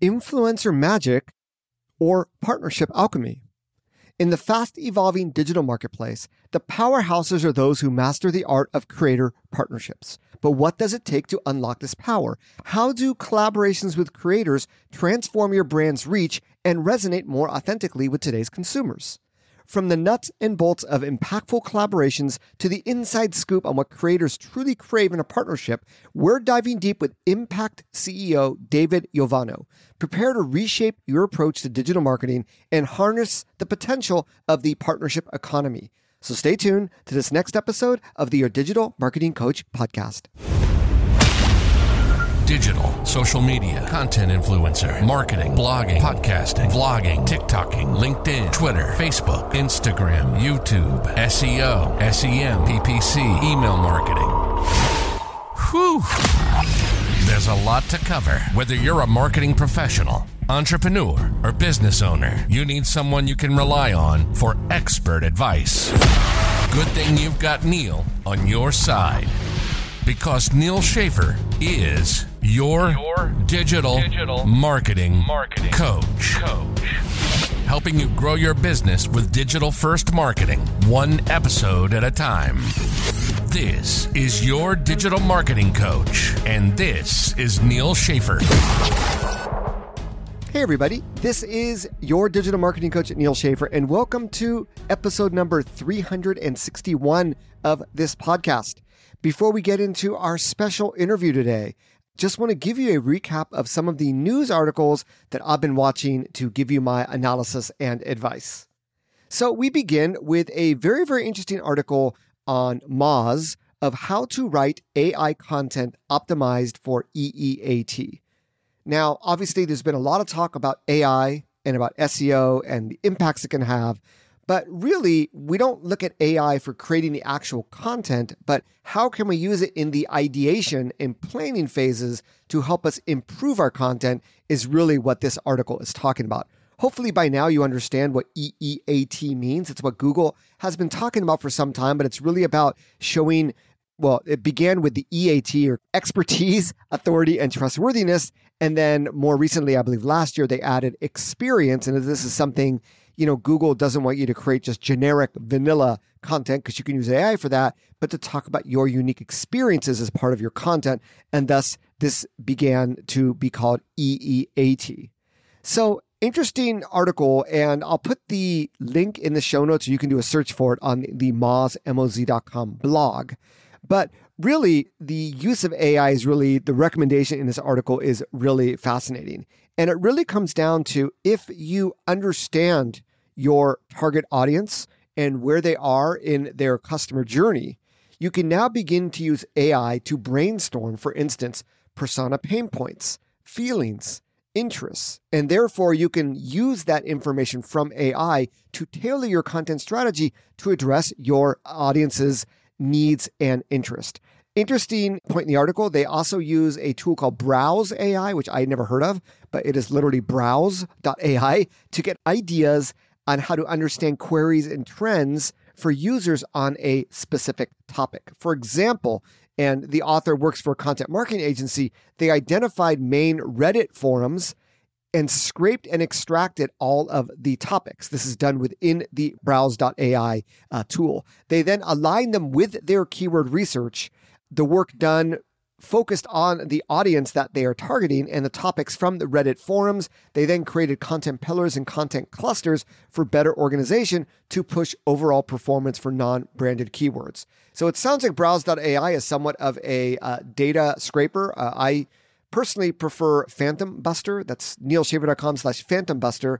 influencer magic, or partnership alchemy? In the fast-evolving digital marketplace, the powerhouses are those who master the art of creator partnerships. But what does it take to unlock this power? How do collaborations with creators transform your brand's reach and resonate more authentically with today's consumers? From the nuts and bolts of impactful collaborations to the inside scoop on what creators truly crave in a partnership, we're diving deep with Impact CEO David Jovano. Prepare to reshape your approach to digital marketing and harness the potential of the partnership economy. So stay tuned to this next episode of the Your Digital Marketing Coach podcast. Digital, social media, content influencer, marketing, blogging, podcasting, vlogging, TikToking, LinkedIn, Twitter, Facebook, Instagram, YouTube, SEO, SEM, PPC, email marketing. Whew. There's a lot to cover. Whether you're a marketing professional, entrepreneur, or business owner, you need someone you can rely on for expert advice. Good thing you've got Neil on your side, because Neil Schaefer is your digital marketing coach. Helping you grow your business with digital-first marketing, one episode at a time. This is your digital marketing coach, and this is Neil Schaefer. Hey everybody, this is your digital marketing coach, Neil Schaefer, and welcome to episode number 361 of this podcast. Before we get into our special interview today, just want to give you a recap of some of the news articles that I've been watching to give you my analysis and advice. So we begin with a very, very interesting article on Moz of how to write AI content optimized for EEAT. Now, obviously, there's been a lot of talk about AI and about SEO and the impacts it can have. But really, we don't look at AI for creating the actual content, but how can we use it in the ideation and planning phases to help us improve our content is really what this article is talking about. Hopefully by now you understand what EEAT means. It's what Google has been talking about for some time, but it's really about showing, well, it began with the EAT, or expertise, authority, and trustworthiness. And then more recently, I believe last year, they added experience. And this is something, Google doesn't want you to create just generic vanilla content because you can use AI for that, but to talk about your unique experiences as part of your content. And thus, this began to be called EEAT. So interesting article, and I'll put the link in the show notes so you can do a search for it on the moz.com blog. But really, the use of AI is really, the recommendation in this article is really fascinating. And it really comes down to, if you understand your target audience and where they are in their customer journey, you can now begin to use AI to brainstorm, for instance, persona pain points, feelings, interests, and therefore you can use that information from AI to tailor your content strategy to address your audience's needs and interest. Interesting point in the article, they also use a tool called Browse AI, which I had never heard of, but it is literally browse.ai to get ideas on how to understand queries and trends for users on a specific topic. For example, and the author works for a content marketing agency, they identified main Reddit forums and scraped and extracted all of the topics. This is done within the browse.ai tool. They then aligned them with their keyword research, the work done focused on the audience that they are targeting and the topics from the Reddit forums. They then created content pillars and content clusters for better organization to push overall performance for non-branded keywords. So it sounds like Browse.ai is somewhat of a data scraper. I personally prefer Phantom Buster. That's neilschaefer.com/Phantom Buster,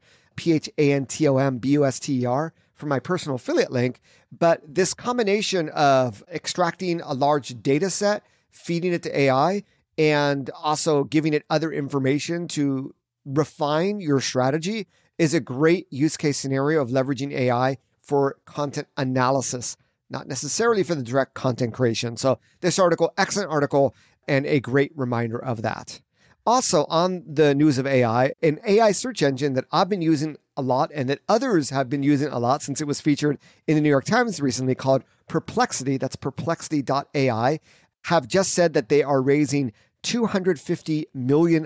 PhantomBuster for my personal affiliate link. But this combination of extracting a large data set, feeding it to AI, and also giving it other information to refine your strategy is a great use case scenario of leveraging AI for content analysis, not necessarily for the direct content creation. So this article, excellent article, and a great reminder of that. Also, on the news of AI, an AI search engine that I've been using a lot and that others have been using a lot since it was featured in the New York Times recently, called Perplexity, that's perplexity.ai, have just said that they are raising $250 million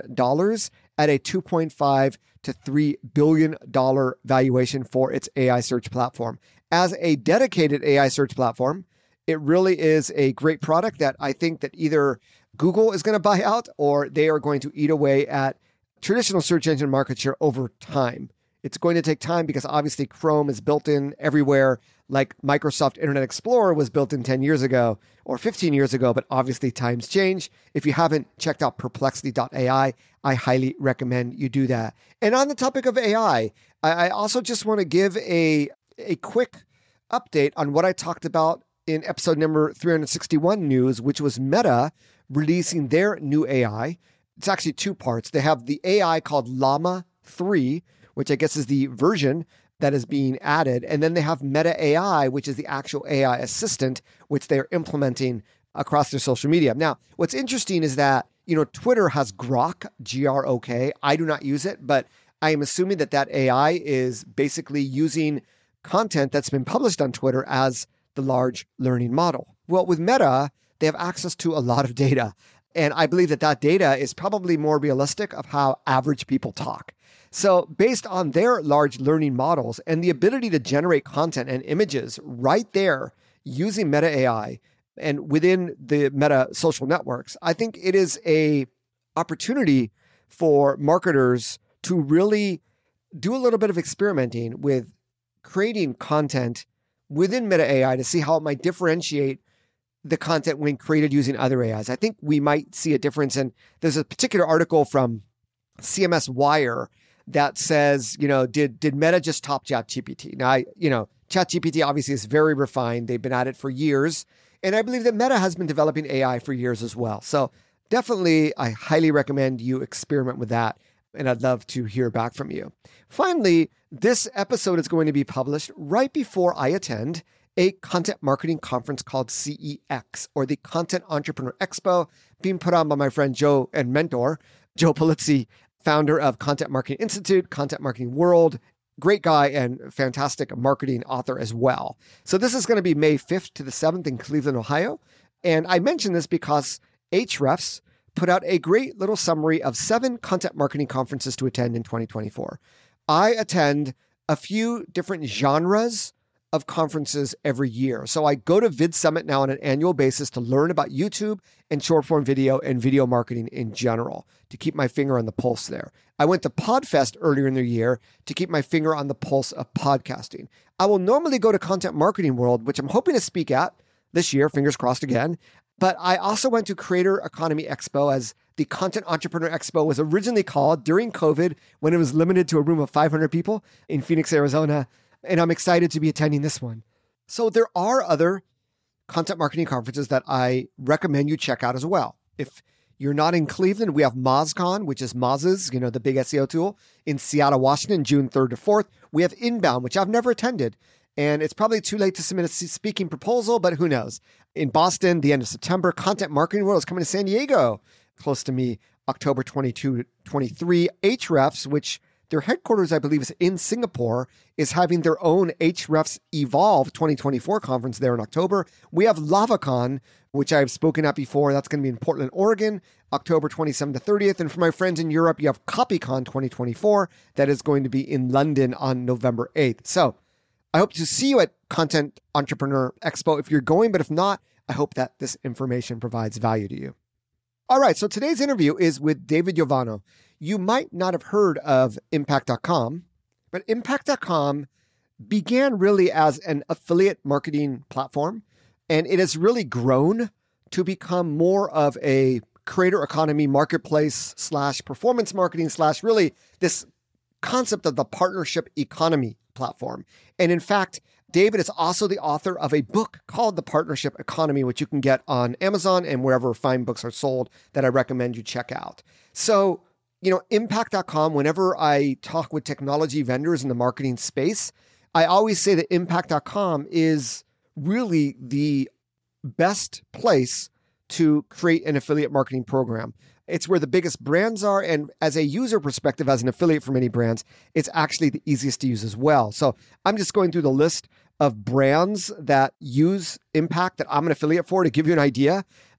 at a $2.5 to $3 billion valuation for its AI search platform. As a dedicated AI search platform, it really is a great product that I think that either Google is going to buy out or they are going to eat away at traditional search engine market share over time. It's going to take time because obviously Chrome is built in everywhere, like Microsoft Internet Explorer was built in 10 years ago or 15 years ago, but obviously times change. If you haven't checked out Perplexity.ai, I highly recommend you do that. And on the topic of AI, I also just want to give a quick update on what I talked about in episode number 361 news, which was Meta releasing their new AI. It's actually two parts. They have the AI called Llama 3, which I guess is the version that is being added. And then they have Meta AI, which is the actual AI assistant, which they're implementing across their social media. Now, what's interesting is that, Twitter has Grok, Grok. I do not use it, but I am assuming that AI is basically using content that's been published on Twitter as the large learning model. Well, with Meta, they have access to a lot of data. And I believe that data is probably more realistic of how average people talk. So based on their large learning models and the ability to generate content and images right there using Meta AI and within the Meta social networks, I think it is a opportunity for marketers to really do a little bit of experimenting with creating content within Meta AI to see how it might differentiate the content when created using other AIs. I think we might see a difference. And there's a particular article from CMS Wire that says, did Meta just top ChatGPT? Now, ChatGPT obviously is very refined. They've been at it for years. And I believe that Meta has been developing AI for years as well. So definitely, I highly recommend you experiment with that. And I'd love to hear back from you. Finally, this episode is going to be published right before I attend a content marketing conference called CEX, or the Content Entrepreneur Expo, being put on by my friend Joe and mentor, Joe Pulizzi, founder of Content Marketing Institute, Content Marketing World, great guy and fantastic marketing author as well. So this is going to be May 5th to the 7th in Cleveland, Ohio. And I mention this because Ahrefs put out a great little summary of 7 content marketing conferences to attend in 2024. I attend a few different genres of conferences every year. So I go to VidSummit now on an annual basis to learn about YouTube and short form video and video marketing in general, to keep my finger on the pulse there. I went to PodFest earlier in the year to keep my finger on the pulse of podcasting. I will normally go to Content Marketing World, which I'm hoping to speak at this year, fingers crossed again. But I also went to Creator Economy Expo, as the Content Entrepreneur Expo was originally called during COVID, when it was limited to a room of 500 people in Phoenix, Arizona. And I'm excited to be attending this one. So there are other content marketing conferences that I recommend you check out as well. If you're not in Cleveland, we have MozCon, which is Moz's, the big SEO tool, in Seattle, Washington, June 3rd to 4th. We have Inbound, which I've never attended. And it's probably too late to submit a speaking proposal, but who knows? In Boston, the end of September, Content Marketing World is coming to San Diego, close to me, October 22 to 23. Ahrefs, which their headquarters, I believe, is in Singapore, is having their own Ahrefs Evolve 2024 conference there in October. We have LavaCon, which I've spoken at before. That's going to be in Portland, Oregon, October 27th to 30th. And for my friends in Europe, you have CopyCon 2024. That is going to be in London on November 8th. So I hope to see you at Content Entrepreneur Expo if you're going, but if not, I hope that this information provides value to you. All right, so today's interview is with David Jovano. You might not have heard of Impact.com, but Impact.com began really as an affiliate marketing platform, and it has really grown to become more of a creator economy marketplace / performance marketing / really this concept of the partnership economy platform. And in fact, David is also the author of a book called The Partnership Economy, which you can get on Amazon and wherever fine books are sold, that I recommend you check out. So, Impact.com, whenever I talk with technology vendors in the marketing space, I always say that Impact.com is really the best place to create an affiliate marketing program. It's where the biggest brands are. And as a user perspective, as an affiliate for many brands, it's actually the easiest to use as well. So I'm just going through the list of brands that use Impact that I'm an affiliate for to give you an idea.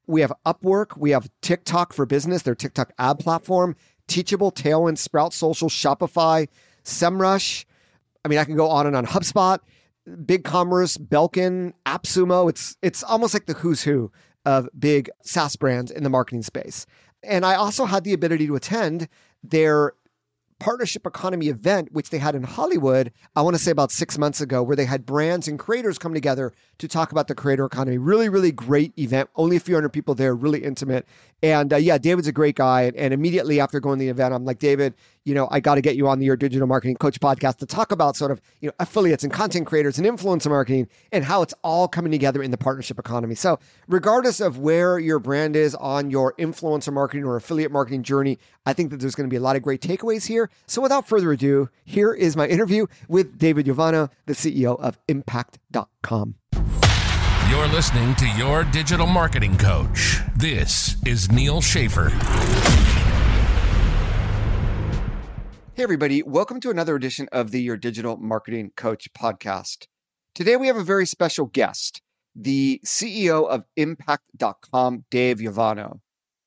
We have Upwork. We have TikTok for Business, their TikTok ad platform, Teachable, Tailwind, Sprout Social, Shopify, SEMrush. I mean, I can go on and on. HubSpot, BigCommerce, Belkin, AppSumo. It's almost like the who's who of big SaaS brands in the marketing space. And I also had the ability to attend their partnership economy event, which they had in Hollywood, I want to say about 6 months ago, where they had brands and creators come together to talk about the creator economy. Really, really great event. Only a few hundred people there, really intimate. And David's a great guy. And immediately after going to the event, I'm like, David, I got to get you on Your Digital Marketing Coach podcast to talk about sort of, affiliates and content creators and influencer marketing and how it's all coming together in the partnership economy. So regardless of where your brand is on your influencer marketing or affiliate marketing journey, I think that there's going to be a lot of great takeaways here. So without further ado, here is my interview with David Jovano, the CEO of Impact.com. You're listening to Your Digital Marketing Coach. This is Neal Schaffer. Hey, everybody. Welcome to another edition of the Your Digital Marketing Coach podcast. Today, we have a very special guest, the CEO of Impact.com, Dave Jovano.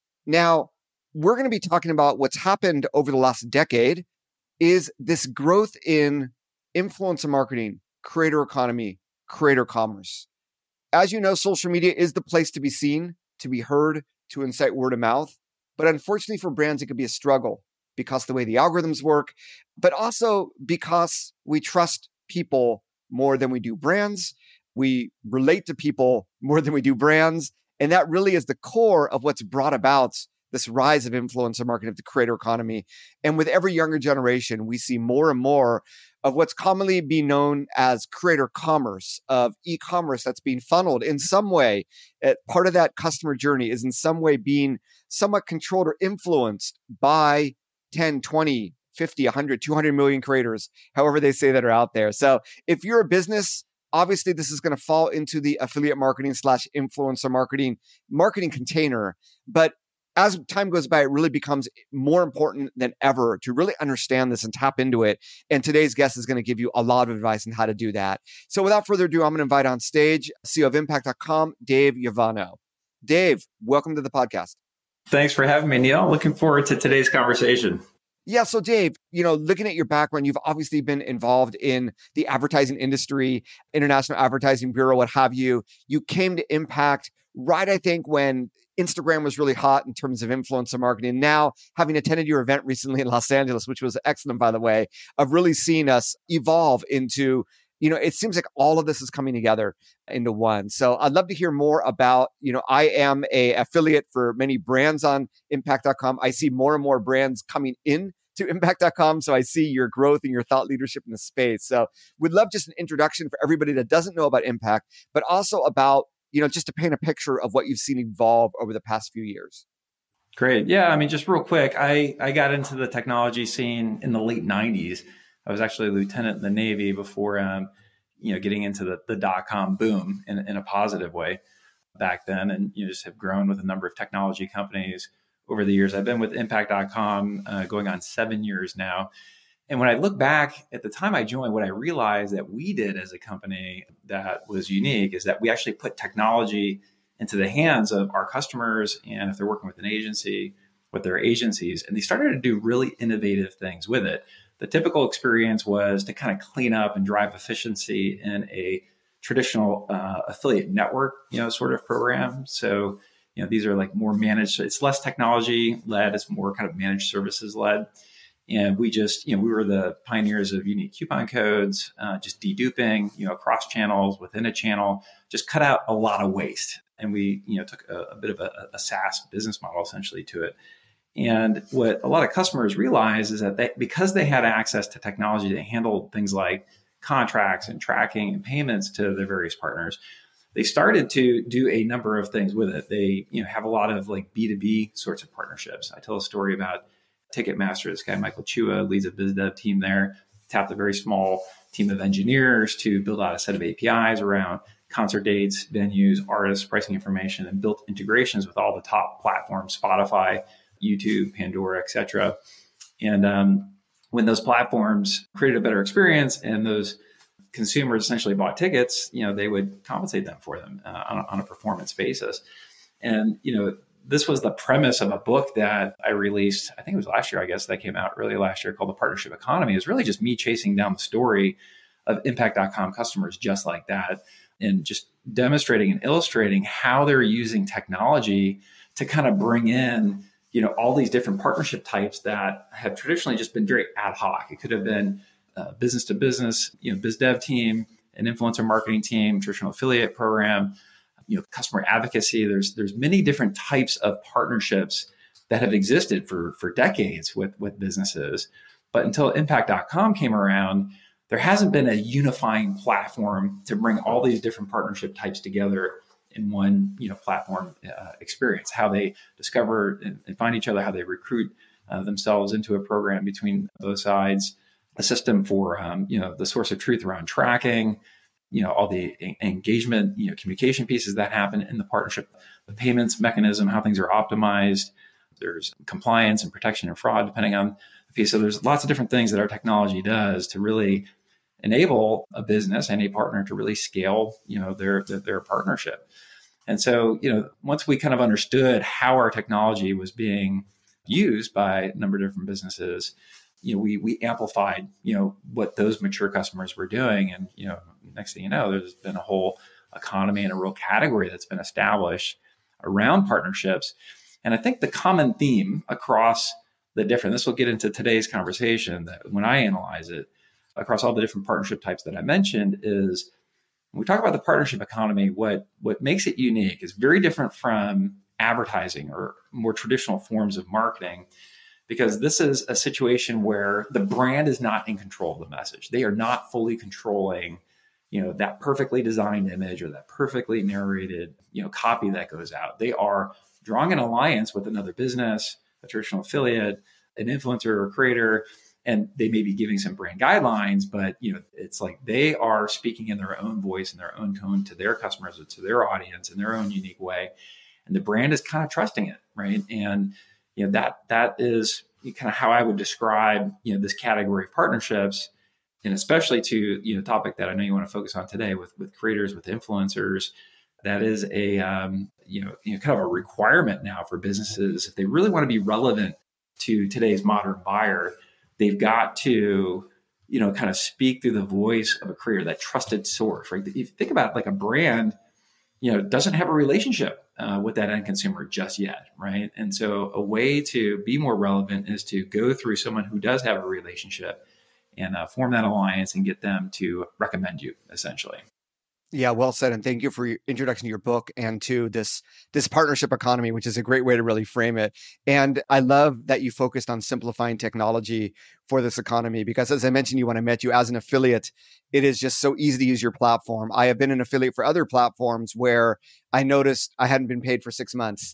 Now, we're going to be talking about what's happened over the last decade is this growth in influencer marketing, creator economy, creator commerce. As you know, social media is the place to be seen, to be heard, to incite word of mouth. But unfortunately for brands, it could be a struggle because the way the algorithms work, but also because we trust people more than we do brands. We relate to people more than we do brands. And that really is the core of what's brought about this rise of influencer marketing, of the creator economy. And with every younger generation, we see more and more of what's commonly be known as creator commerce, of e-commerce that's being funneled in some way. Part of that customer journey is in some way being somewhat controlled or influenced by 10, 20, 50, 100, 200 million creators, however they say that are out there. So if you're a business, obviously this is going to fall into the affiliate marketing / influencer marketing container. But as time goes by, it really becomes more important than ever to really understand this and tap into it. And today's guest is going to give you a lot of advice on how to do that. So without further ado, I'm going to invite on stage CEO of Impact.com, Dave Jovano. Dave, welcome to the podcast. Thanks for having me, Neal. Looking forward to today's conversation. Yeah. So Dave, looking at your background, you've obviously been involved in the advertising industry, International Advertising Bureau, what have you. You came to Impact right, I think, when Instagram was really hot in terms of influencer marketing. Now, having attended your event recently in Los Angeles, which was excellent, by the way, I've really seen us evolve into, it seems like all of this is coming together into one. So I'd love to hear more about, I am a affiliate for many brands on Impact.com. I see more and more brands coming in to Impact.com. So I see your growth and your thought leadership in the space. So we'd love just an introduction for everybody that doesn't know about Impact, but also about, just to paint a picture of what you've seen evolve over the past few years. Great. Yeah. I mean, just real quick, I got into the technology scene in the late 90s. I was actually a lieutenant in the Navy before, getting into the dot-com boom in a positive way back then. And, just have grown with a number of technology companies over the years. I've been with Impact.com going on 7 years now. And when I look back at the time I joined, what I realized that we did as a company that was unique is that we actually put technology into the hands of our customers. And if they're working with an agency, with their agencies, and they started to do really innovative things with it. The typical experience was to kind of clean up and drive efficiency in a traditional affiliate network, sort of program. So, these are like more managed. It's less technology led. It's more kind of managed services led. And we just, we were the pioneers of unique coupon codes, just deduping, across channels, within a channel, just cut out a lot of waste. And we, took a bit of a SaaS business model essentially to it. And what a lot of customers realize is that because they had access to technology that handled things like contracts and tracking and payments to their various partners, they started to do a number of things with it. They, have a lot of like B2B sorts of partnerships. I tell a story about Ticketmaster. This guy, Michael Chua, leads a biz dev team there, tapped a very small team of engineers to build out a set of APIs around concert dates, venues, artists, pricing information, and built integrations with all the top platforms, Spotify, YouTube, Pandora, et cetera. And when those platforms created a better experience and those consumers essentially bought tickets, they would compensate them for them on a performance basis. And, this was the premise of a book that I released, I think it was last year, I guess, that came out early last year, called The Partnership Economy. It's really just me chasing down the story of Impact.com customers just like that, and just demonstrating and illustrating how they're using technology to kind of bring in, all these different partnership types that have traditionally just been very ad hoc. It could have been business to business, biz dev team, an influencer marketing team, traditional affiliate program, customer advocacy. There's many different types of partnerships that have existed for decades with businesses. But until Impact.com came around, there hasn't been a unifying platform to bring all these different partnership types together in one, platform experience. How they discover and find each other, how they recruit themselves into a program between both sides, a system for the source of truth around tracking, all the engagement, communication pieces that happen in the partnership, the payments mechanism, how things are optimized. There's compliance and protection and fraud, depending on the piece. So there's lots of different things that our technology does to really enable a business and a partner to really scale, their partnership. And so, once we kind of understood how our technology was being used by a number of different businesses, we amplified, what those mature customers were doing. And, next thing you know, there's been a whole economy and a real category that's been established around partnerships. And I think the common theme across this will get into today's conversation, that when I analyze it across all the different partnership types that I mentioned, is when we talk about the partnership economy, what makes it unique is very different from advertising or more traditional forms of marketing, because this is a situation where the brand is not in control of the message. They are not fully controlling, that perfectly designed image or that perfectly narrated, copy that goes out. They are drawing an alliance with another business, a traditional affiliate, an influencer or creator, and they may be giving some brand guidelines, but it's like they are speaking in their own voice and their own tone to their customers or to their audience in their own unique way. And the brand is kind of trusting it, right? And that is kind of how I would describe this category of partnerships, and especially to the topic that I know you want to focus on today with creators, with influencers. That is a kind of a requirement now for businesses if they really want to be relevant to today's modern buyer. They've got to, kind of speak through the voice of a creator, that trusted source, right? If you think about like a brand, doesn't have a relationship with that end consumer just yet, right? And so a way to be more relevant is to go through someone who does have a relationship and form that alliance and get them to recommend you, essentially. Yeah, well said. And thank you for your introduction to your book and to this partnership economy, which is a great way to really frame it. And I love that you focused on simplifying technology for this economy, because as I mentioned to you when I met you, as an affiliate, it is just so easy to use your platform. I have been an affiliate for other platforms where I noticed I hadn't been paid for 6 months,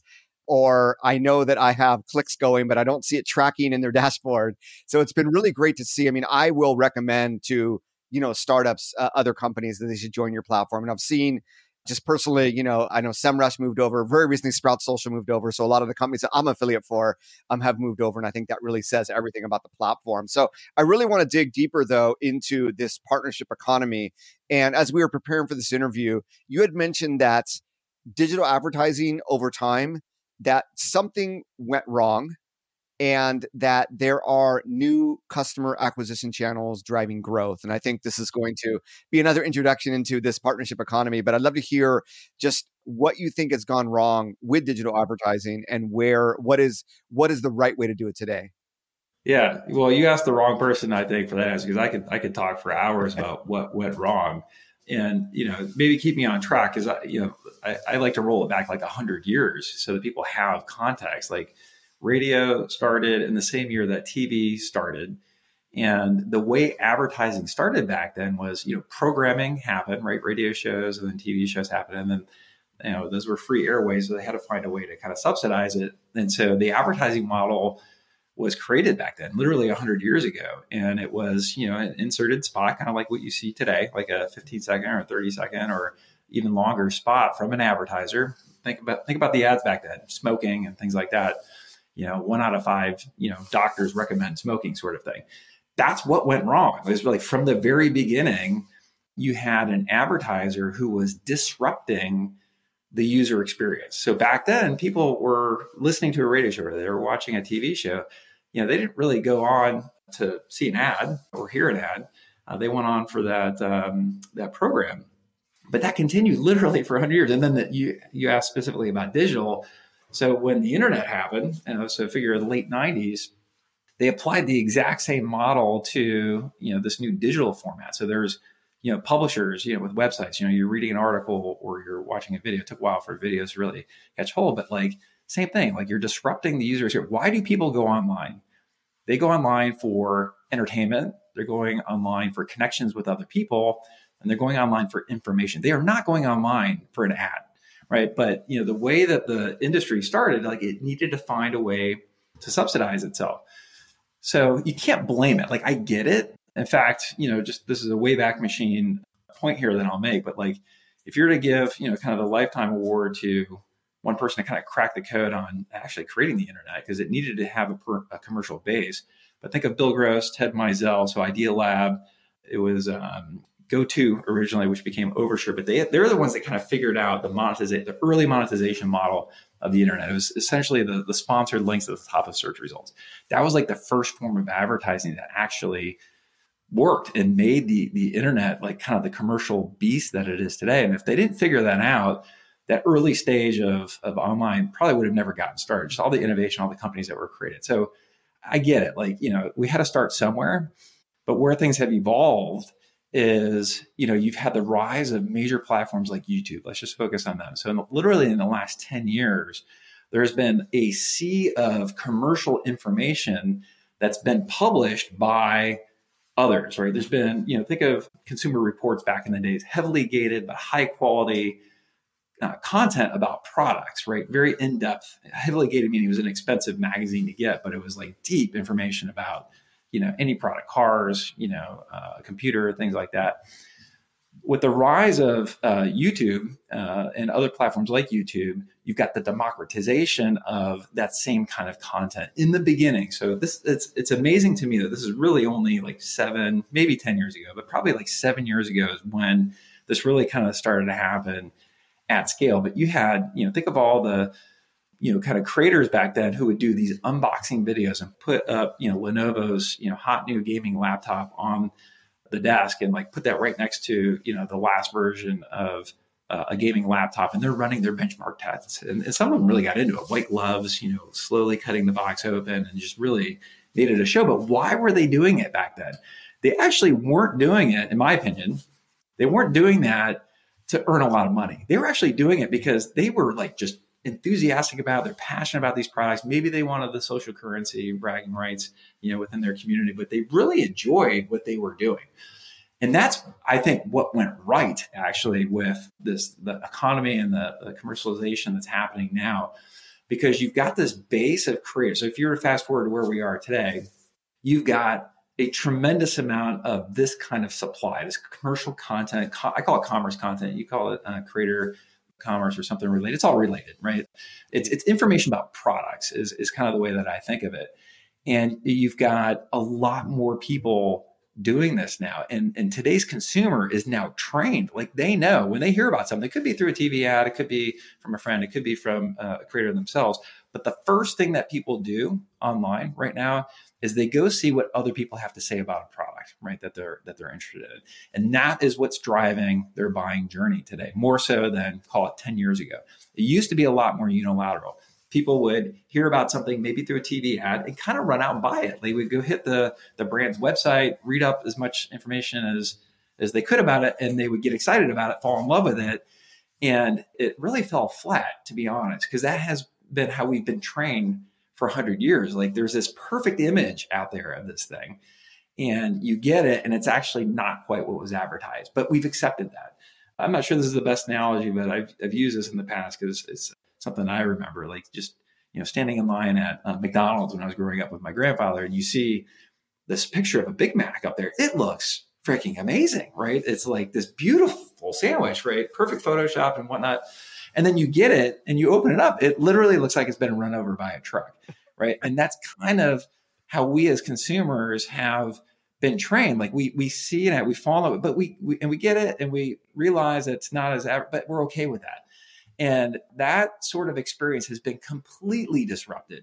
or I know that I have clicks going, but I don't see it tracking in their dashboard. So it's been really great to see. I mean, I will recommend to startups, other companies, that they should join your platform. And I've seen just personally, I know SEMrush moved over. Very recently, Sprout Social moved over. So a lot of the companies that I'm affiliate for have moved over. And I think that really says everything about the platform. So I really want to dig deeper, though, into this partnership economy. And as we were preparing for this interview, you had mentioned that digital advertising over time, that something went wrong, and that there are new customer acquisition channels driving growth. And I think this is going to be another introduction into this partnership economy. But I'd love to hear just what you think has gone wrong with digital advertising, and what is the right way to do it today. Yeah, well, you asked the wrong person, I think, for that answer, because I could talk for hours about what went wrong, and maybe keep me on track, because I like to roll it back like 100 years so that people have context. Like, radio started in the same year that TV started. And the way advertising started back then was, programming happened, right? Radio shows and then TV shows happened. And then, those were free airways, so they had to find a way to kind of subsidize it. And so the advertising model was created back then, literally 100 years ago. And it was, an inserted spot, kind of like what you see today, like a 15-second or 30-second or even longer spot from an advertiser. Think about the ads back then, smoking and things like that. 1 out of 5, doctors recommend smoking, sort of thing. That's what went wrong. It was really from the very beginning, you had an advertiser who was disrupting the user experience. So back then, people were listening to a radio show, or they were watching a TV show. They didn't really go on to see an ad or hear an ad. They went on for that program. But that continued literally for 100 years. And then you asked specifically about digital. So when the internet happened, so figure the late 90s, they applied the exact same model to this new digital format. So there's publishers with websites. You're reading an article or you're watching a video. It took a while for videos to really catch hold, but same thing. You're disrupting the user experience. Why do people go online? They go online for entertainment. They're going online for connections with other people, and they're going online for information. They are not going online for an ad, right? But the way that the industry started, it needed to find a way to subsidize itself. So you can't blame it. I get it. In fact, just this is a Wayback Machine point here that I'll make. But if you're to give, kind of the lifetime award to one person to kind of crack the code on actually creating the internet, because it needed to have a commercial base. But think of Bill Gross, Ted Mizell, so Idea Lab. It was GoTo originally, which became Overture, but they're the ones that kind of figured out the early monetization model of the internet. It was essentially the sponsored links at the top of search results. That was the first form of advertising that actually worked and made the internet kind of the commercial beast that it is today. And if they didn't figure that out, that early stage of online probably would have never gotten started. Just all the innovation, all the companies that were created. So I get it. We had to start somewhere, but where things have evolved is, you've had the rise of major platforms like YouTube. Let's just focus on them. So literally in the last 10 years, there's been a sea of commercial information that's been published by others, right? There's been, think of Consumer Reports back in the days, heavily gated, but high quality content about products, right? Very in-depth, heavily gated, meaning it was an expensive magazine to get, but it was deep information about, any product, cars, a computer, things like that. With the rise of YouTube and other platforms like YouTube, you've got the democratization of that same kind of content in the beginning. So it's amazing to me that this is really only 7, maybe 10 years ago, but probably 7 years ago is when this really kind of started to happen at scale. But you had, think of all the, kind of creators back then who would do these unboxing videos and put up, Lenovo's, hot new gaming laptop on the desk and put that right next to, the last version of a gaming laptop, and they're running their benchmark tests. And some of them really got into it, white gloves, slowly cutting the box open and just really made it a show. But why were they doing it back then? They actually weren't doing it, in my opinion. They weren't doing that to earn a lot of money. They were actually doing it because they were just enthusiastic about, they're passionate about these products. Maybe they wanted the social currency, bragging rights, within their community, but they really enjoyed what they were doing. And that's, I think, what went right actually with the economy and the commercialization that's happening now, because you've got this base of creators. So if you were to fast forward to where we are today, you've got a tremendous amount of this kind of supply, this commercial content. I call it commerce content. You call it creator commerce or something related. It's all related, right? It's information about products is kind of the way that I think of it. And you've got a lot more people doing this now. And today's consumer is now trained. They know when they hear about something, it could be through a TV ad, it could be from a friend, it could be from a creator themselves. But the first thing that people do online right now is they go see what other people have to say about a product, right? That they're interested in. And that is what's driving their buying journey today, more so than call it 10 years ago. It used to be a lot more unilateral. People would hear about something maybe through a TV ad and kind of run out and buy it. They would go hit the brand's website, read up as much information as they could about it, and they would get excited about it, fall in love with it. And it really fell flat, to be honest, because that has been how we've been trained for 100 years. There's this perfect image out there of this thing, and you get it, and it's actually not quite what was advertised, but we've accepted that. I'm not sure this is the best analogy, but I've used this in the past because it's something I remember, standing in line at McDonald's when I was growing up with my grandfather, and you see this picture of a Big Mac up there. It looks freaking amazing, right? It's this beautiful sandwich, right? Perfect Photoshop and whatnot. And then you get it and you open it up. It literally looks like it's been run over by a truck, right? And that's kind of how we as consumers have been trained. We see it, we follow it, but we get it and we realize it's not but we're okay with that. And that sort of experience has been completely disrupted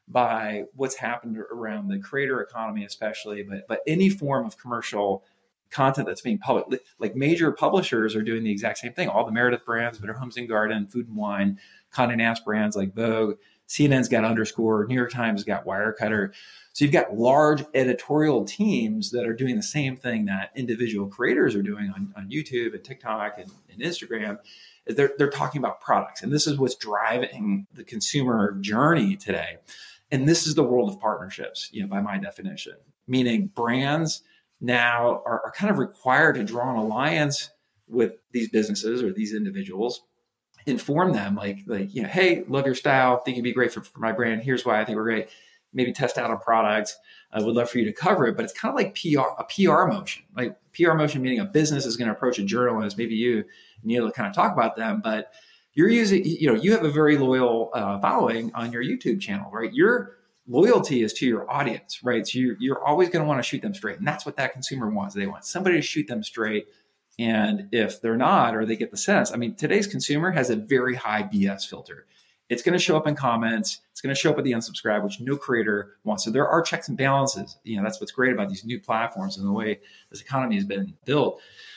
by what's happened around the creator economy, especially, but any form of commercial content that's being public. Like major publishers are doing the exact same thing. All the Meredith brands, Better Homes and Garden, Food and Wine, Condé Nast brands like Vogue, CNN's got Underscore, New York Times got Wirecutter. So you've got large editorial teams that are doing the same thing that individual creators are doing on YouTube and TikTok and Instagram. They're talking about products. And this is what's driving the consumer journey today. And this is the world of partnerships, by my definition, meaning brands now are kind of required to draw an alliance with these businesses or these individuals, inform them like, hey, love your style, think you'd be great for my brand. Here's why I think we're great. Maybe test out a product. I would love for you to cover it, but it's kind of like a PR motion. Like PR motion, meaning a business is going to approach a journalist, maybe you to kind of talk about them, but you're using, you have a very loyal following on your YouTube channel, right? Your loyalty is to your audience, right? So you're always going to want to shoot them straight. And that's what that consumer wants. They want somebody to shoot them straight. And if they're not, or they get the sense, today's consumer has a very high BS filter. It's going to show up in comments. It's going to show up at the unsubscribe, which no creator wants. So there are checks and balances. That's what's great about these new platforms and the way this economy has been built.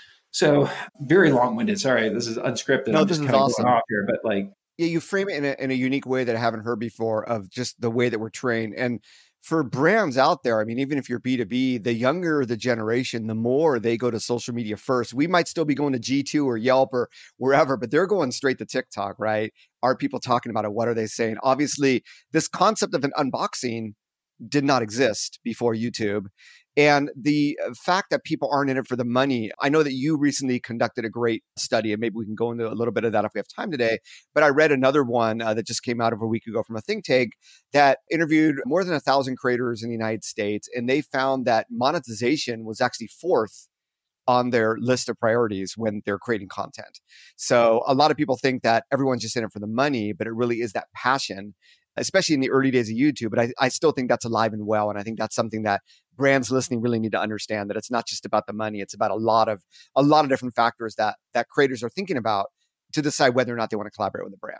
So very long-winded. Sorry, this is unscripted. No, I'm this just is kind of awesome. going off here, but yeah, you frame it in a unique way that I haven't heard before, of just the way that we're trained. And for brands out there, even if you're B2B, the younger the generation, the more they go to social media first. We might still be going to G2 or Yelp or wherever, but they're going straight to TikTok, right? Are people talking about it? What are they saying? Obviously, this concept of an unboxing did not exist before YouTube. And the fact that people aren't in it for the money, I know that you recently conducted a great study, and maybe we can go into a little bit of that if we have time today. But I read another one that just came out over a week ago from a think tank that interviewed more than 1,000 creators in the United States. And they found that monetization was actually fourth on their list of priorities when they're creating content. So a lot of people think that everyone's just in it for the money, but it really is that passion, especially in the early days of YouTube. But I still think that's alive and well. And I think that's something that brands listening really need to understand, that it's not just about the money. It's about a lot of different factors that creators are thinking about to decide whether or not they want to collaborate with a brand.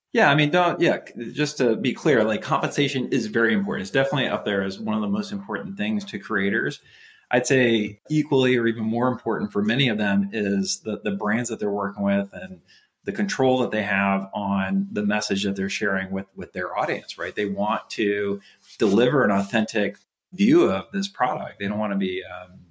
Yeah, just to be clear, compensation is very important. It's definitely up there as one of the most important things to creators. I'd say equally or even more important for many of them is the brands that they're working with and the control that they have on the message that they're sharing with their audience, right? They want to deliver an authentic view of this product. They don't want to be,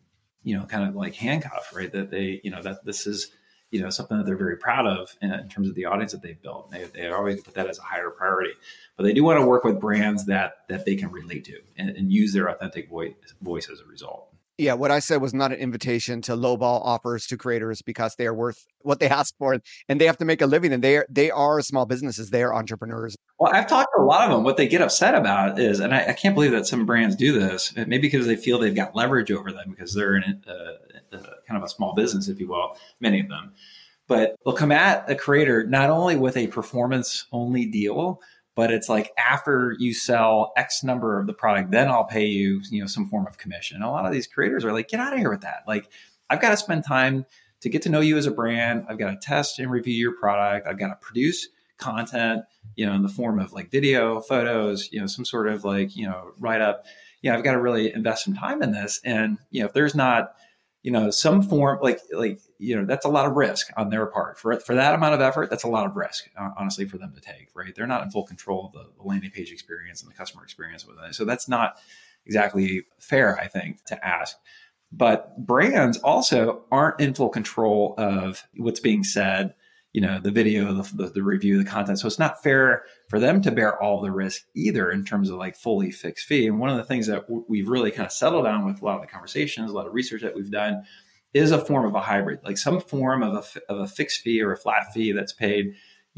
kind of like handcuffed, right? That they, that this is, something that they're very proud of in terms of the audience that they've built. They always put that as a higher priority, but they do want to work with brands that they can relate to and use their authentic voice as a result. Yeah, what I said was not an invitation to lowball offers to creators, because they are worth what they ask for, and they have to make a living. And they are small businesses. They are entrepreneurs. Well, I've talked to a lot of them. What they get upset about is, and I can't believe that some brands do this, maybe because they feel they've got leverage over them because they're in kind of a small business, if you will, many of them. But they'll come at a creator not only with a performance-only deal, but it's like, after you sell X number of the product, then I'll pay you, some form of commission. And a lot of these creators are like, get out of here with that. Like, I've got to spend time to get to know you as a brand. I've got to test and review your product. I've got to produce content, in the form of video, photos, some sort of write up. I've got to really invest some time in this. And, if there's not, some form, that's a lot of risk on their part for that amount of effort. That's a lot of risk, honestly, for them to take, right? They're not in full control of the landing page experience and the customer experience with it. So that's not exactly fair, I think, to ask. But brands also aren't in full control of what's being said, the video, the review, the content. So it's not fair for them to bear all the risk either in terms of fully fixed fee. And one of the things that we've really kind of settled on with a lot of the conversations, a lot of research that we've done, is a form of a hybrid, like some form of a fixed fee or a flat fee that's paid,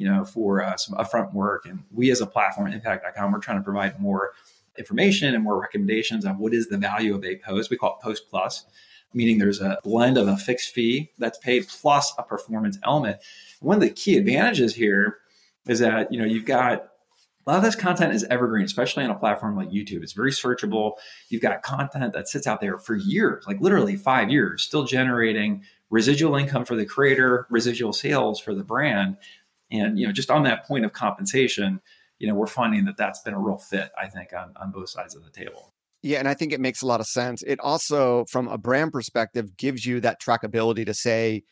for some upfront work. And we as a platform at impact.com, we're trying to provide more information and more recommendations on what is the value of a post. We call it Post Plus, meaning there's a blend of a fixed fee that's paid plus a performance element. One of the key advantages here is that, you've got a lot of this content is evergreen, especially on a platform like YouTube. It's very searchable. You've got content that sits out there for years, like literally 5 years, still generating residual income for the creator, residual sales for the brand. And, just on that point of compensation, we're finding that that's been a real fit, I think, on both sides of the table. Yeah, and I think it makes a lot of sense. It also, from a brand perspective, gives you that trackability to say,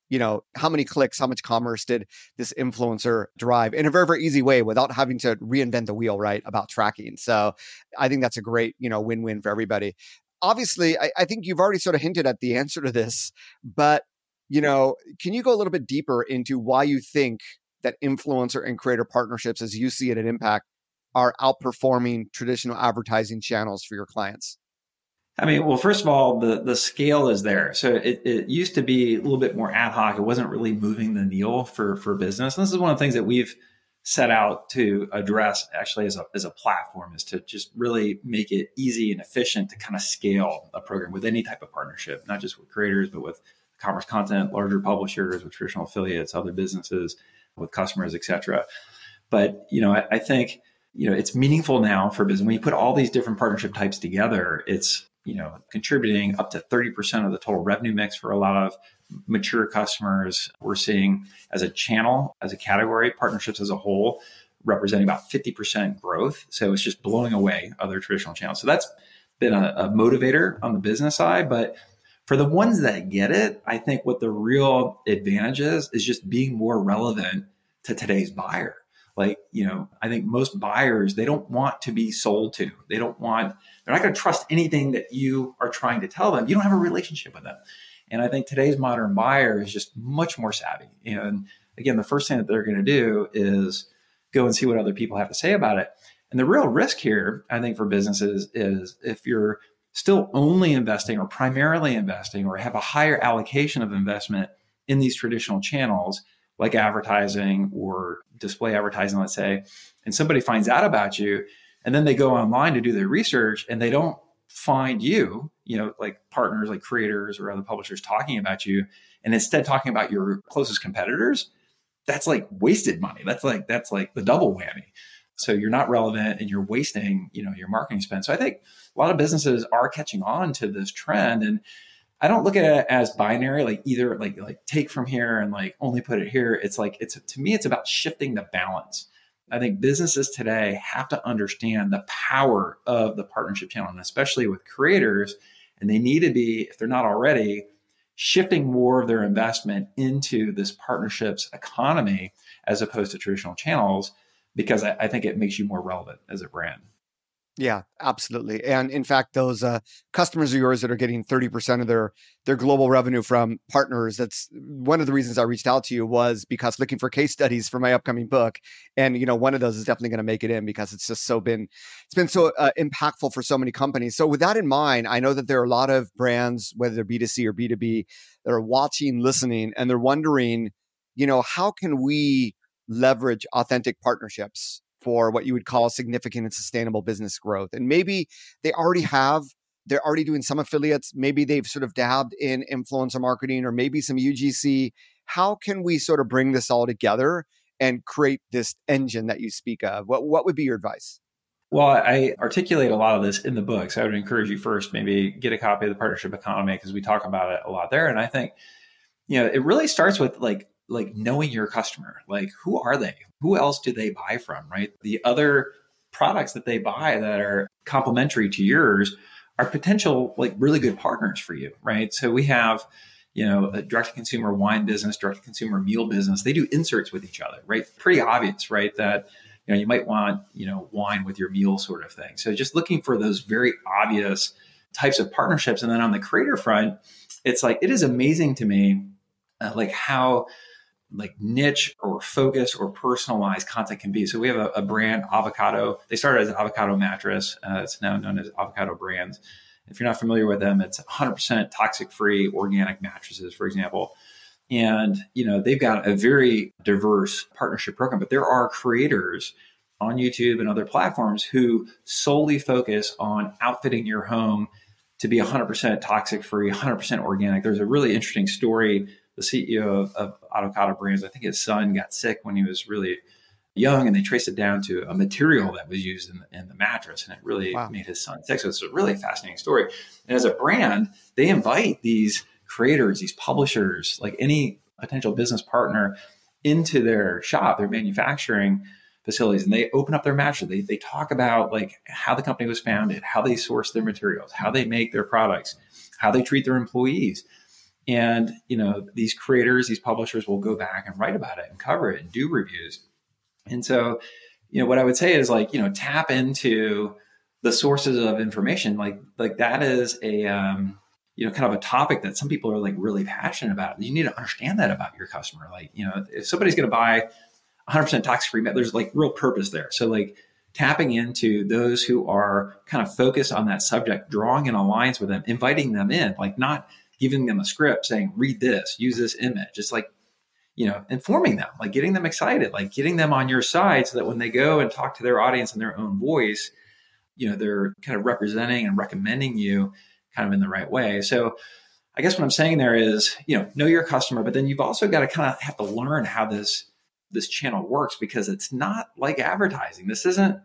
how many clicks, how much commerce did this influencer drive in a very, very easy way without having to reinvent the wheel, right, about tracking. So I think that's a great, win-win for everybody. Obviously, I think you've already sort of hinted at the answer to this, but, can you go a little bit deeper into why you think that influencer and creator partnerships, as you see it at Impact, are outperforming traditional advertising channels for your clients? I mean, well, first of all, the scale is there. So it used to be a little bit more ad hoc. It wasn't really moving the needle for business. And this is one of the things that we've set out to address actually as a platform, is to just really make it easy and efficient to kind of scale a program with any type of partnership, not just with creators, but with commerce content, larger publishers, with traditional affiliates, other businesses, with customers, et cetera. But, I think, it's meaningful now for business. When you put all these different partnership types together, it's, contributing up to 30% of the total revenue mix for a lot of mature customers. We're seeing as a channel, as a category, partnerships as a whole representing about 50% growth. So it's just blowing away other traditional channels. So that's been a motivator on the business side. But for the ones that get it, I think what the real advantage is just being more relevant to today's buyer. Like, I think most buyers, they don't want to be sold to. They're not going to trust anything that you are trying to tell them. You don't have a relationship with them. And I think today's modern buyer is just much more savvy. And again, the first thing that they're going to do is go and see what other people have to say about it. And the real risk here, I think, for businesses is if you're still only investing or primarily investing or have a higher allocation of investment in these traditional channels, like advertising or display advertising, let's say, and somebody finds out about you, and then they go online to do their research and they don't find you, like partners, like creators or other publishers talking about you, and instead talking about your closest competitors, that's like wasted money. That's like the double whammy. So you're not relevant and you're wasting, your marketing spend. So I think a lot of businesses are catching on to this trend, and I don't look at it as binary, like either like take from here and like only put it here. To me, it's about shifting the balance. I think businesses today have to understand the power of the partnership channel, and especially with creators. And they need to be, if they're not already, shifting more of their investment into this partnerships economy as opposed to traditional channels, because I think it makes you more relevant as a brand. Yeah, absolutely. And in fact, those customers of yours that are getting 30% of their global revenue from partners, that's one of the reasons I reached out to you, was because looking for case studies for my upcoming book. And, one of those is definitely going to make it in because it's just it's been so impactful for so many companies. So with that in mind, I know that there are a lot of brands, whether they're B2C or B2B, that are watching, listening, and they're wondering, how can we leverage authentic partnerships for what you would call significant and sustainable business growth? And maybe they're already doing some affiliates. Maybe they've sort of dabbed in influencer marketing or maybe some UGC. How can we sort of bring this all together and create this engine that you speak of? What would be your advice? Well, I articulate a lot of this in the book. So I would encourage you first, maybe get a copy of The Partnership Economy, because we talk about it a lot there. And I think, it really starts with like knowing your customer. Like, who are they? Who else do they buy from, right? The other products that they buy that are complementary to yours are potential, like, really good partners for you, right? So we have, a direct-to-consumer wine business, direct-to-consumer meal business. They do inserts with each other, right? Pretty obvious, right? That, you might want, wine with your meal sort of thing. So just looking for those very obvious types of partnerships. And then on the creator front, it's like, it is amazing to me, like how niche or focus or personalized content can be. So we have a brand, Avocado. They started as an avocado mattress. It's now known as Avocado Brands. If you're not familiar with them, it's 100% toxic-free organic mattresses, for example. And, they've got a very diverse partnership program, but there are creators on YouTube and other platforms who solely focus on outfitting your home to be 100% toxic-free, 100% organic. There's a really interesting story. The CEO of Avocado Brands, I think his son got sick when he was really young, and they traced it down to a material that was used in the mattress, and it really made his son sick. So it's a really fascinating story. And as a brand, they invite these creators, these publishers, like any potential business partner, into their shop, their manufacturing facilities, and they open up their matches. They talk about like how the company was founded, how they source their materials, how they make their products, how they treat their employees. And, these creators, these publishers will go back and write about it and cover it and do reviews. And so, what I would say is like, tap into the sources of information. Like that is a, kind of a topic that some people are like really passionate about. You need to understand that about your customer. Like, if somebody's going to buy 100% toxic-free metal, there's like real purpose there. So like tapping into those who are kind of focused on that subject, drawing an alliance with them, inviting them in, like not giving them a script saying, read this, use this image. It's like, informing them, like getting them excited, like getting them on your side so that when they go and talk to their audience in their own voice, they're kind of representing and recommending you kind of in the right way. So I guess what I'm saying there is, know your customer, but then you've also got to kind of have to learn how this channel works, because it's not like advertising. This isn't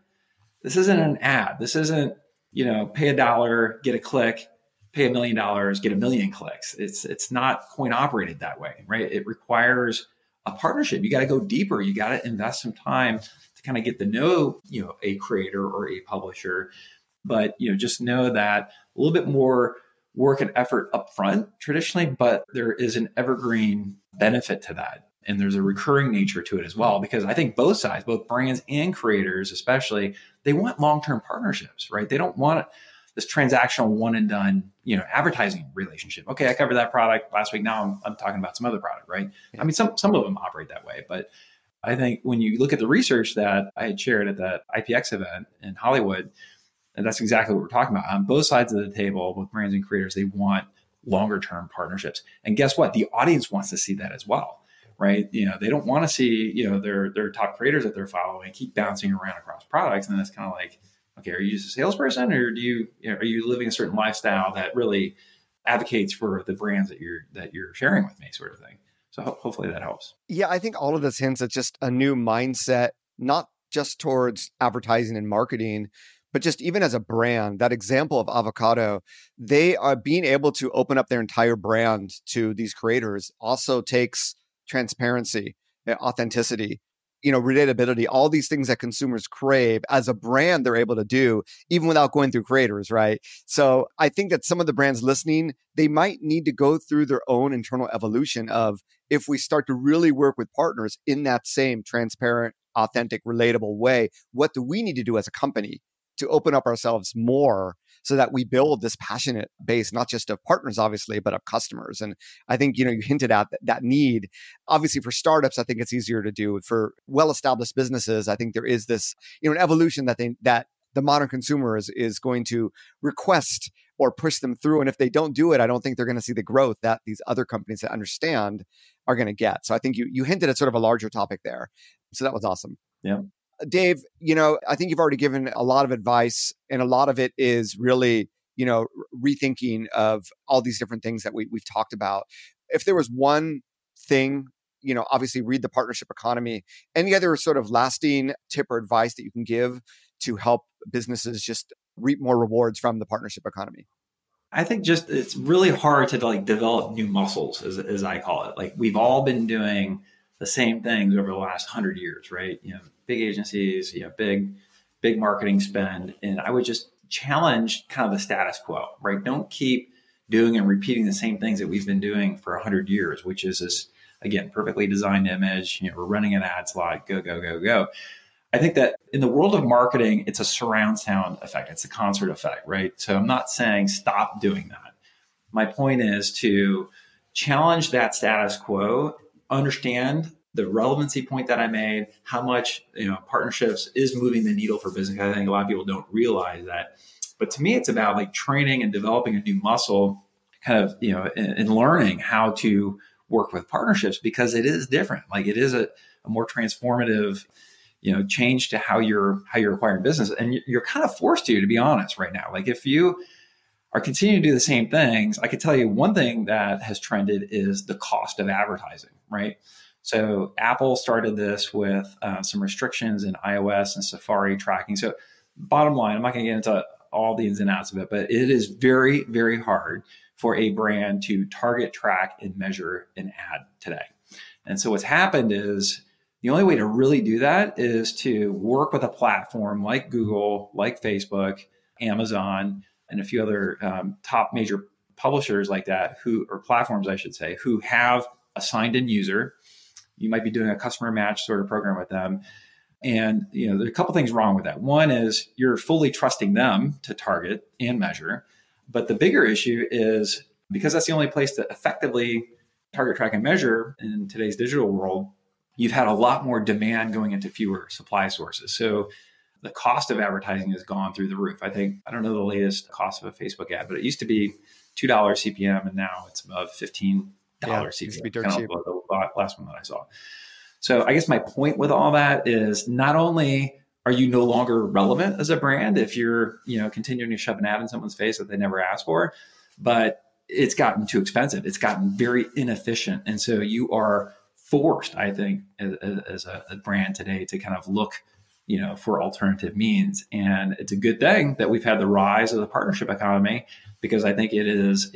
an ad. This isn't, pay $1, get a click, pay $1 million, get 1 million clicks. It's not coin operated that way, right? It requires a partnership. You got to go deeper. You got to invest some time to kind of get to know, a creator or a publisher. But, just know that a little bit more work and effort upfront traditionally, but there is an evergreen benefit to that. And there's a recurring nature to it as well, because I think both sides, both brands and creators, especially, they want long-term partnerships, right? They don't want this transactional one and done, advertising relationship. Okay, I covered that product last week. Now I'm talking about some other product, right? Yeah. I mean, some of them operate that way, but I think when you look at the research that I had shared at that IPX event in Hollywood, and that's exactly what we're talking about. On both sides of the table, with brands and creators, they want longer term partnerships. And guess what? The audience wants to see that as well, right? They don't want to see, their top creators that they're following keep bouncing around across products. And then it's kind of like, okay, are you just a salesperson, or are you living a certain lifestyle that really advocates for the brands that you're sharing with me, sort of thing? So hopefully that helps. Yeah, I think all of this hints at just a new mindset, not just towards advertising and marketing, but just even as a brand. That example of Avocado, they are being able to open up their entire brand to these creators also takes transparency, authenticity, relatability, all these things that consumers crave. As a brand, they're able to do even without going through creators, right? So I think that some of the brands listening, they might need to go through their own internal evolution of, if we start to really work with partners in that same transparent, authentic, relatable way, what do we need to do as a company to open up ourselves more so that we build this passionate base, not just of partners, obviously, but of customers? And I think, you hinted at that need. Obviously, for startups, I think it's easier to do. For well-established businesses, I think there is this, an evolution that the modern consumer is going to request or push them through. And if they don't do it, I don't think they're going to see the growth that these other companies that understand are going to get. So I think you hinted at sort of a larger topic there. So that was awesome. Yeah. Dave, I think you've already given a lot of advice, and a lot of it is really, rethinking of all these different things that we've talked about. If there was one thing, obviously read The Partnership Economy, any other sort of lasting tip or advice that you can give to help businesses just reap more rewards from the partnership economy? I think just it's really hard to like develop new muscles, as I call it. Like we've all been doing the same things over the last 100 years, right? Big agencies, big marketing spend. And I would just challenge kind of the status quo, right? Don't keep doing and repeating the same things that we've been doing for 100 years, which is this, again, perfectly designed image. We're running an ad slot, go, go, go, go. I think that in the world of marketing, it's a surround sound effect. It's a concert effect, right? So I'm not saying stop doing that. My point is to challenge that status quo, understand the relevancy point that I made, how much partnerships is moving the needle for business. I think a lot of people don't realize that. But to me, it's about like training and developing a new muscle, kind of, and learning how to work with partnerships, because it is different. Like it is a more transformative change to how you're acquiring business. And you're kind of forced to be honest right now. Like if you are continuing to do the same things, I could tell you one thing that has trended is the cost of advertising, right? So Apple started this with some restrictions in iOS and Safari tracking. So bottom line, I'm not going to get into all the ins and outs of it, but it is very, very hard for a brand to target, track, and measure an ad today. And so what's happened is the only way to really do that is to work with a platform like Google, like Facebook, Amazon, and a few other top major publishers like that, or platforms, I should say, who have a signed-in user. You might be doing a customer match sort of program with them. And there are a couple things wrong with that. One is you're fully trusting them to target and measure. But the bigger issue is because that's the only place to effectively target, track, and measure in today's digital world, you've had a lot more demand going into fewer supply sources. So the cost of advertising has gone through the roof. I don't know the latest cost of a Facebook ad, but it used to be $2 CPM, and now it's above $15 CPM, kind of the last one that I saw. So I guess my point with all that is not only are you no longer relevant as a brand if you're, continuing to shove an ad in someone's face that they never asked for, but it's gotten too expensive. It's gotten very inefficient. And so you are forced, I think, as a brand today to kind of look, for alternative means. And it's a good thing that we've had the rise of the partnership economy, because I think it is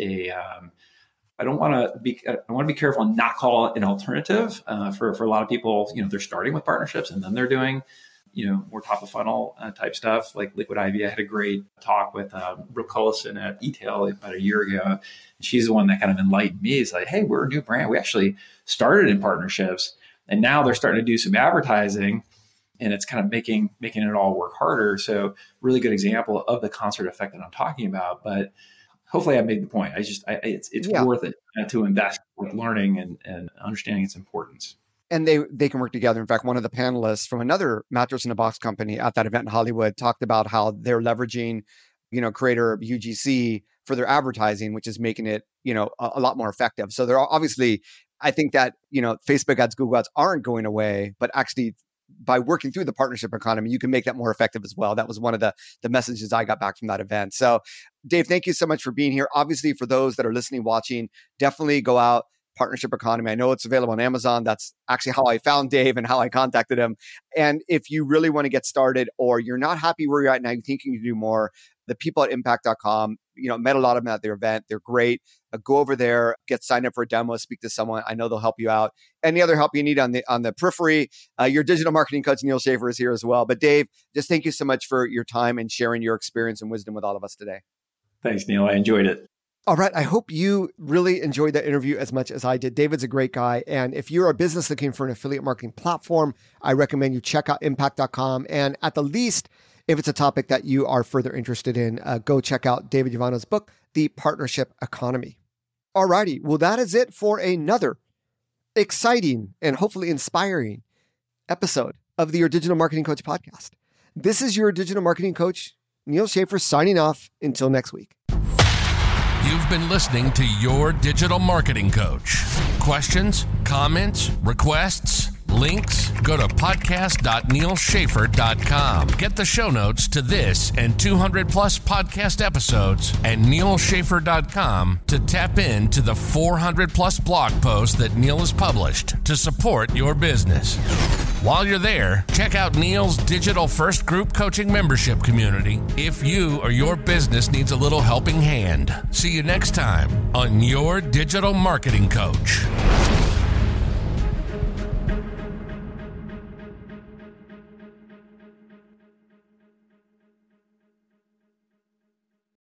I want to be careful and not call it an alternative for a lot of people. They're starting with partnerships and then they're doing, more top of funnel type stuff like Liquid IV. I had a great talk with Brooke Cullison at eTail about a year ago. She's the one that kind of enlightened me. It's like, hey, we're a new brand. We actually started in partnerships, and now they're starting to do some advertising, and it's kind of making it all work harder. So really good example of the concert effect that I'm talking about. But hopefully I made the point. It's worth it to invest with learning and understanding its importance. And they can work together. In fact, one of the panelists from another mattress in a box company at that event in Hollywood talked about how they're leveraging, Creator UGC for their advertising, which is making it, a lot more effective. So they're obviously, I think that, Facebook ads, Google ads aren't going away, but actually by working through the partnership economy, you can make that more effective as well. That was one of the messages I got back from that event. So Dave, thank you so much for being here. Obviously, for those that are listening, watching, definitely go out. Partnership Economy. I know it's available on Amazon. That's actually how I found Dave and how I contacted him. And if you really want to get started, or you're not happy where you're at now, you think you can do more, the people at impact.com, met a lot of them at their event. They're great. Go over there, get signed up for a demo, speak to someone. I know they'll help you out. Any other help you need on the periphery, your digital marketing coach, Neal Schaffer, is here as well. But Dave, just thank you so much for your time and sharing your experience and wisdom with all of us today. Thanks, Neal. I enjoyed it. All right. I hope you really enjoyed that interview as much as I did. David's a great guy. And if you're a business looking for an affiliate marketing platform, I recommend you check out impact.com. And at the least, if it's a topic that you are further interested in, go check out David Yavano's book, The Partnership Economy. All righty. Well, that is it for another exciting and hopefully inspiring episode of the Your Digital Marketing Coach podcast. This is your digital marketing coach, Neal Schaffer, signing off until next week. You've been listening to Your Digital Marketing Coach. Questions, comments, requests, links? Go to podcast.nealschaffer.com. Get the show notes to this and 200 plus podcast episodes at nealschaffer.com to tap into the 400 plus blog posts that Neal has published to support your business. While you're there, check out Neal's Digital First Group Coaching Membership Community if you or your business needs a little helping hand. See you next time on Your Digital Marketing Coach.